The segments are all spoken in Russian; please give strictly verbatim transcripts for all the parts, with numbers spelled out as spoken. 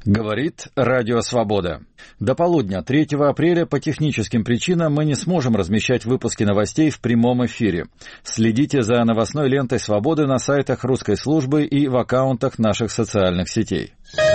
Говорит Радио Свобода. До полудня третьего апреля по техническим причинам мы не сможем размещать выпуски новостей в прямом эфире. Следите за новостной лентой Свободы на сайтах русской службы и в аккаунтах наших социальных сетей.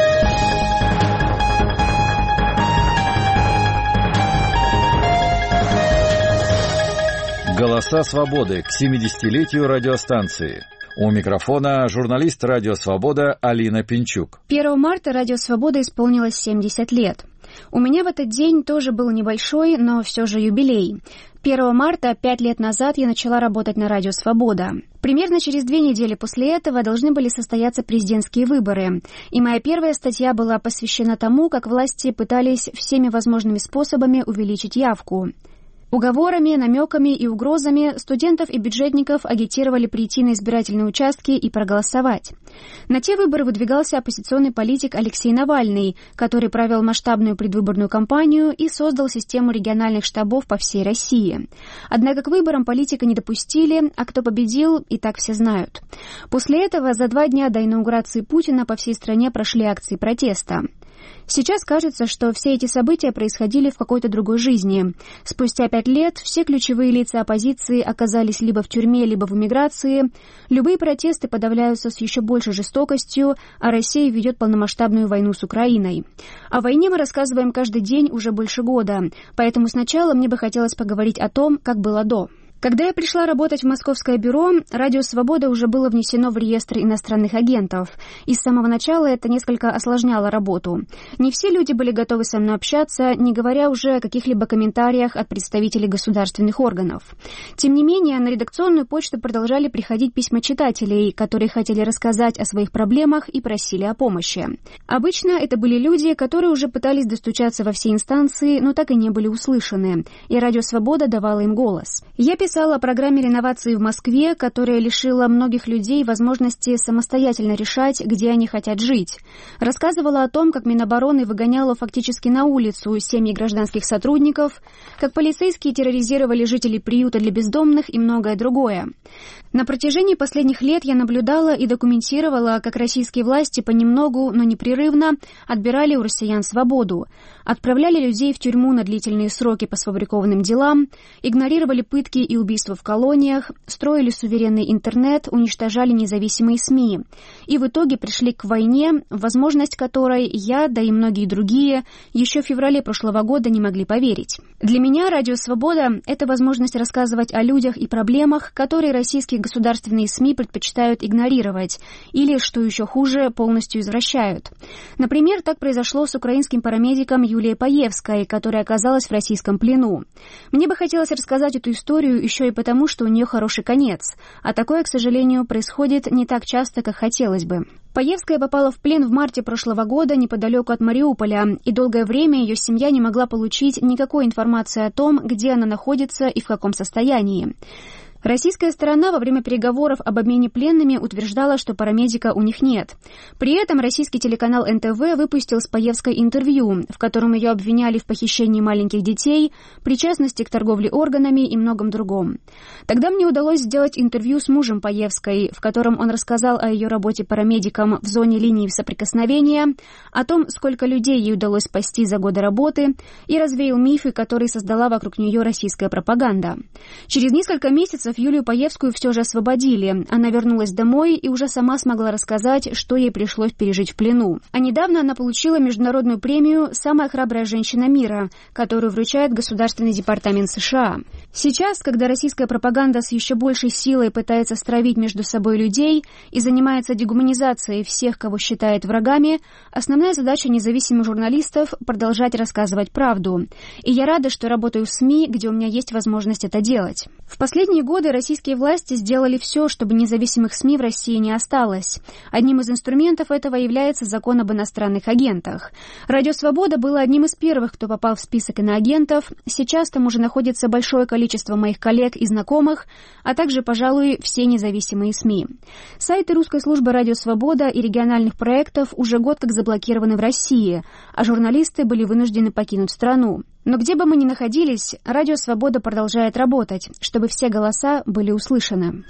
Голоса Свободы к семидесятилетию радиостанции. У микрофона журналист Радио Свобода Алина Пинчук. первого марта Радио Свобода исполнилось семьдесят лет. У меня в этот день тоже был небольшой, но все же юбилей. первого марта, пять лет назад, я начала работать на Радио Свобода. Примерно через две недели после этого должны были состояться президентские выборы. И моя первая статья была посвящена тому, как власти пытались всеми возможными способами увеличить явку. Уговорами, намеками и угрозами студентов и бюджетников агитировали прийти на избирательные участки и проголосовать. На те выборы выдвигался оппозиционный политик Алексей Навальный, который провел масштабную предвыборную кампанию и создал систему региональных штабов по всей России. Однако к выборам политика не допустили, а кто победил, и так все знают. После этого за два дня до инаугурации Путина по всей стране прошли акции протеста. Сейчас кажется, что все эти события происходили в какой-то другой жизни. Спустя пять лет все ключевые лица оппозиции оказались либо в тюрьме, либо в эмиграции. Любые протесты подавляются с еще большей жестокостью, а Россия ведет полномасштабную войну с Украиной. О войне мы рассказываем каждый день уже больше года, поэтому сначала мне бы хотелось поговорить о том, как было до. Когда я пришла работать в Московское бюро, Радио Свобода уже было внесено в реестр иностранных агентов, и с самого начала это несколько осложняло работу. Не все люди были готовы со мной общаться, не говоря уже о каких-либо комментариях от представителей государственных органов. Тем не менее, на редакционную почту продолжали приходить письма читателей, которые хотели рассказать о своих проблемах и просили о помощи. Обычно это были люди, которые уже пытались достучаться во все инстанции, но так и не были услышаны, и Радио Свобода давала им голос. Я писала о программе реновации в Москве, которая лишила многих людей возможности самостоятельно решать, где они хотят жить. Рассказывала о том, как Минобороны выгоняла фактически на улицу семьи гражданских сотрудников, как полицейские терроризировали жителей приюта для бездомных и многое другое. На протяжении последних лет я наблюдала и документировала, как российские власти понемногу, но непрерывно отбирали у россиян свободу, отправляли людей в тюрьму на длительные сроки по сфабрикованным делам, игнорировали пытки и убийства в колониях, строили суверенный интернет, уничтожали независимые СМИ. И в итоге пришли к войне, в возможность которой я, да и многие другие, еще в феврале прошлого года не могли поверить. Для меня Радио Свобода — это возможность рассказывать о людях и проблемах, которые российские государственные СМИ предпочитают игнорировать или, что еще хуже, полностью извращают. Например, так произошло с украинским парамедиком Юлией Паевской, которая оказалась в российском плену. Мне бы хотелось рассказать эту историю еще и потому, что у нее хороший конец, а такое, к сожалению, происходит не так часто, как хотелось бы. Паевская попала в плен в марте прошлого года неподалеку от Мариуполя, и долгое время ее семья не могла получить никакой информации о том, где она находится и в каком состоянии. Российская сторона во время переговоров об обмене пленными утверждала, что парамедика у них нет. При этом российский телеканал эн тэ вэ выпустил с Паевской интервью, в котором ее обвиняли в похищении маленьких детей, причастности к торговле органами и многом другом. Тогда мне удалось сделать интервью с мужем Паевской, в котором он рассказал о ее работе парамедиком в зоне линии соприкосновения, о том, сколько людей ей удалось спасти за годы работы, и развеял мифы, которые создала вокруг нее российская пропаганда. Через несколько месяцев Юлию Паевскую все же освободили. Она вернулась домой и уже сама смогла рассказать, что ей пришлось пережить в плену. А недавно она получила международную премию «Самая храбрая женщина мира», которую вручает Государственный департамент США. Сейчас, когда российская пропаганда с еще большей силой пытается стравить между собой людей и занимается дегуманизацией всех, кого считает врагами, основная задача независимых журналистов — продолжать рассказывать правду. И я рада, что работаю в СМИ, где у меня есть возможность это делать. В последние годы российские власти сделали все, чтобы независимых СМИ в России не осталось. Одним из инструментов этого является закон об иностранных агентах. Радио Свобода было одним из первых, кто попал в список иноагентов. Сейчас там уже находится большое количество моих коллег и знакомых, а также, пожалуй, все независимые СМИ. Сайты русской службы Радио Свобода и региональных проектов уже год как заблокированы в России, а журналисты были вынуждены покинуть страну. Но где бы мы ни находились, Радио Свобода продолжает работать, чтобы все голоса были услышаны.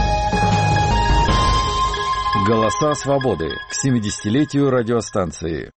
Голоса свободы к семидесятилетию радиостанции.